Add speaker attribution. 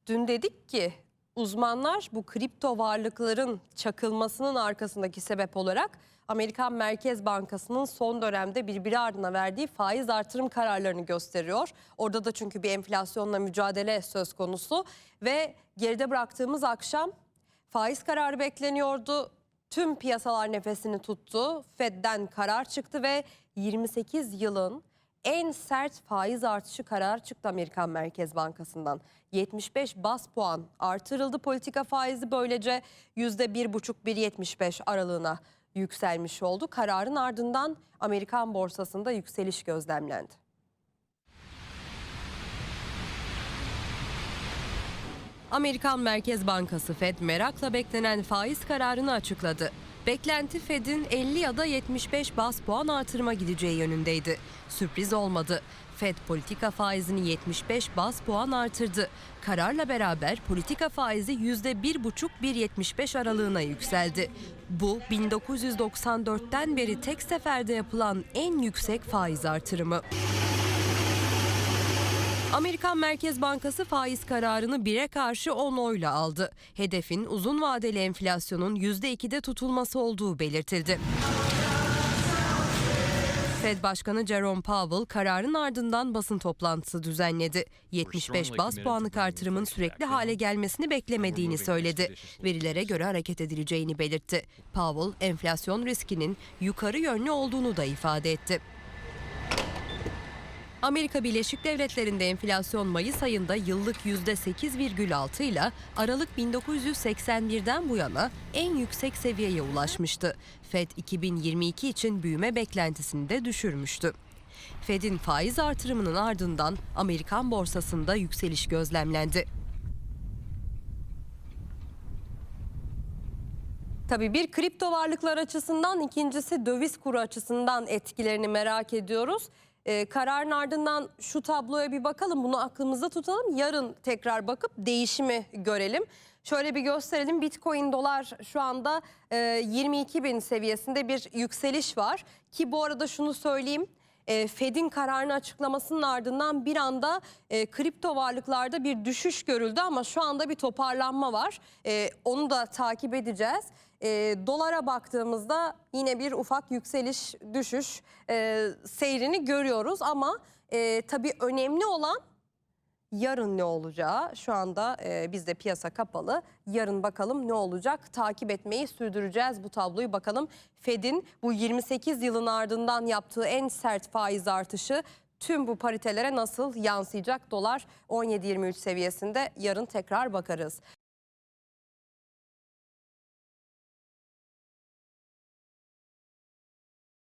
Speaker 1: Dün dedik ki uzmanlar bu kripto varlıkların çakılmasının arkasındaki sebep olarak Amerikan Merkez Bankası'nın son dönemde birbiri ardına verdiği faiz artırım kararlarını gösteriyor. Orada da çünkü bir enflasyonla mücadele söz konusu ve geride bıraktığımız akşam faiz kararı bekleniyordu. Tüm piyasalar nefesini tuttu. Fed'den karar çıktı ve 28 yılın en sert faiz artışı kararı çıktı Amerikan Merkez Bankası'ndan. 75 baz puan artırıldı politika faizi, böylece %1,5-1,75 aralığına yükselmiş oldu. Kararın ardından Amerikan borsasında yükseliş gözlemlendi. Amerikan Merkez Bankası Fed merakla beklenen faiz kararını açıkladı. Beklenti Fed'in 50 ya da 75 baz puan artırıma gideceği yönündeydi. Sürpriz olmadı. Fed politika faizini 75 baz puan artırdı. Kararla beraber politika faizi %1,5-1,75 aralığına yükseldi. Bu 1994'ten beri tek seferde yapılan en yüksek faiz artırımı. Amerikan Merkez Bankası faiz kararını 1'e karşı 10 oyla aldı. Hedefin uzun vadeli enflasyonun %2'de tutulması olduğu belirtildi. Fed Başkanı Jerome Powell kararın ardından basın toplantısı düzenledi. 75 baz puanlık artırımın sürekli hale gelmesini beklemediğini söyledi. Verilere göre hareket edileceğini belirtti. Powell enflasyon riskinin yukarı yönlü olduğunu da ifade etti. Amerika Birleşik Devletleri'nde enflasyon Mayıs ayında yıllık %8,6 ile Aralık 1981'den bu yana en yüksek seviyeye ulaşmıştı. Fed 2022 için büyüme beklentisini de düşürmüştü. Fed'in faiz artırımının ardından Amerikan borsasında yükseliş gözlemlendi. Tabii bir kripto varlıklar açısından, ikincisi döviz kuru açısından etkilerini merak ediyoruz. Kararın ardından şu tabloya bir bakalım, bunu aklımızda tutalım. Yarın tekrar bakıp değişimi görelim. Şöyle bir gösterelim. Bitcoin dolar şu anda 22.000 seviyesinde bir yükseliş var. Ki bu arada şunu söyleyeyim. Fed'in kararını açıklamasının ardından bir anda kripto varlıklarda bir düşüş görüldü ama şu anda bir toparlanma var. Onu da takip edeceğiz. Dolara baktığımızda yine bir ufak yükseliş düşüş seyrini görüyoruz ama tabii önemli olan yarın ne olacağı. Şu anda bizde piyasa kapalı. Yarın bakalım ne olacak, takip etmeyi sürdüreceğiz bu tabloyu. Bakalım Fed'in bu 28 yılın ardından yaptığı en sert faiz artışı tüm bu paritelere nasıl yansıyacak? Dolar 17.23 seviyesinde, yarın tekrar bakarız.